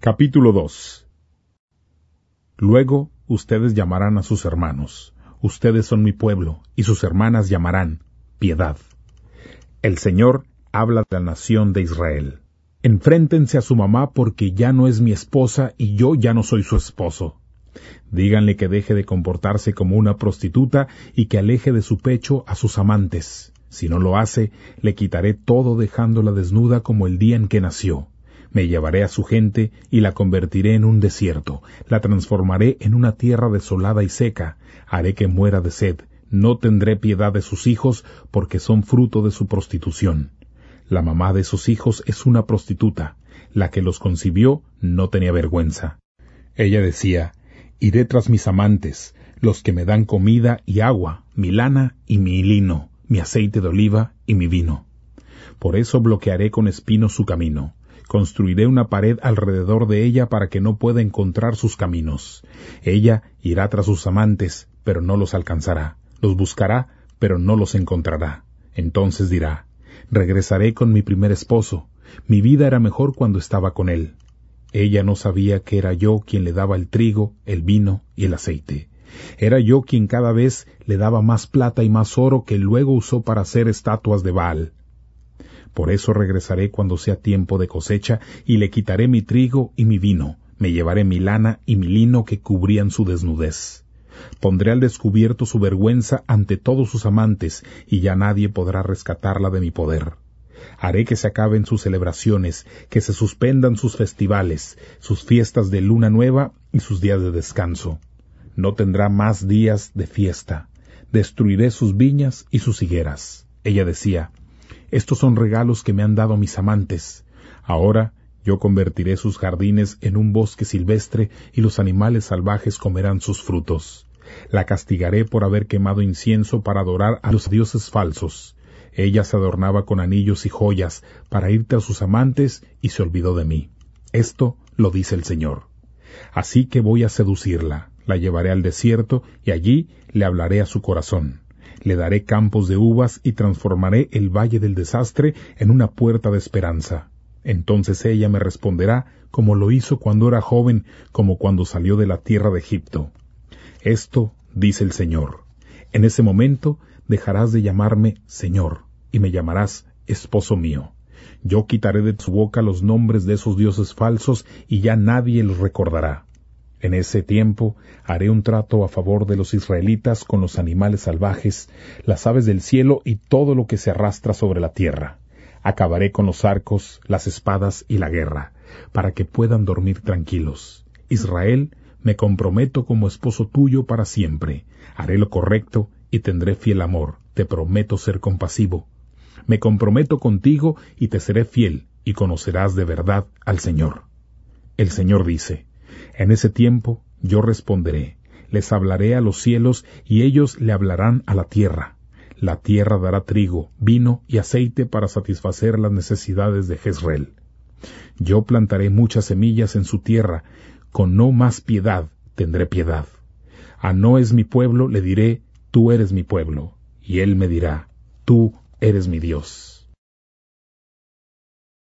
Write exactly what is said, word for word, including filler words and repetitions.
Capítulo dos. Luego ustedes llamarán a sus hermanos, ustedes son mi pueblo, y sus hermanas llamarán piedad. El Señor habla de la nación de Israel. Enfréntense a su mamá porque ya no es mi esposa y yo ya no soy su esposo. Díganle que deje de comportarse como una prostituta y que aleje de su pecho a sus amantes. Si no lo hace, le quitaré todo dejándola desnuda como el día en que nació. Me llevaré a su gente y la convertiré en un desierto. La transformaré en una tierra desolada y seca. Haré que muera de sed. No tendré piedad de sus hijos porque son fruto de su prostitución. La mamá de sus hijos es una prostituta. La que los concibió no tenía vergüenza. Ella decía, iré tras mis amantes, los que me dan comida y agua, mi lana y mi lino, mi aceite de oliva y mi vino. Por eso bloquearé con espinos su camino. Construiré una pared alrededor de ella para que no pueda encontrar sus caminos. Ella irá tras sus amantes, pero no los alcanzará. Los buscará, pero no los encontrará. Entonces dirá, regresaré con mi primer esposo. Mi vida era mejor cuando estaba con él. Ella no sabía que era yo quien le daba el trigo, el vino y el aceite. Era yo quien cada vez le daba más plata y más oro que luego usó para hacer estatuas de Baal. Por eso regresaré cuando sea tiempo de cosecha, y le quitaré mi trigo y mi vino, me llevaré mi lana y mi lino que cubrían su desnudez. Pondré al descubierto su vergüenza ante todos sus amantes, y ya nadie podrá rescatarla de mi poder. Haré que se acaben sus celebraciones, que se suspendan sus festivales, sus fiestas de luna nueva y sus días de descanso. No tendrá más días de fiesta. Destruiré sus viñas y sus higueras. Ella decía, estos son regalos que me han dado mis amantes. Ahora yo convertiré sus jardines en un bosque silvestre y los animales salvajes comerán sus frutos. La castigaré por haber quemado incienso para adorar a los dioses falsos. Ella se adornaba con anillos y joyas para ir tras sus amantes y se olvidó de mí. Esto lo dice el Señor. Así que voy a seducirla, la llevaré al desierto y allí le hablaré a su corazón. Le daré campos de uvas y transformaré el valle del desastre en una puerta de esperanza. Entonces ella me responderá como lo hizo cuando era joven, como cuando salió de la tierra de Egipto. Esto dice el Señor. En ese momento dejarás de llamarme Señor y me llamarás esposo mío. Yo quitaré de su boca los nombres de esos dioses falsos y ya nadie los recordará. En ese tiempo haré un trato a favor de los israelitas con los animales salvajes, las aves del cielo y todo lo que se arrastra sobre la tierra. Acabaré con los arcos, las espadas y la guerra, para que puedan dormir tranquilos. Israel, me comprometo como esposo tuyo para siempre. Haré lo correcto y tendré fiel amor. Te prometo ser compasivo. Me comprometo contigo y te seré fiel, y conocerás de verdad al Señor. El Señor dice, en ese tiempo yo responderé, les hablaré a los cielos y ellos le hablarán a la tierra. La tierra dará trigo, vino y aceite para satisfacer las necesidades de Jezreel. Yo plantaré muchas semillas en su tierra, con no más piedad tendré piedad. A no es mi pueblo le diré, tú eres mi pueblo, y él me dirá, tú eres mi Dios.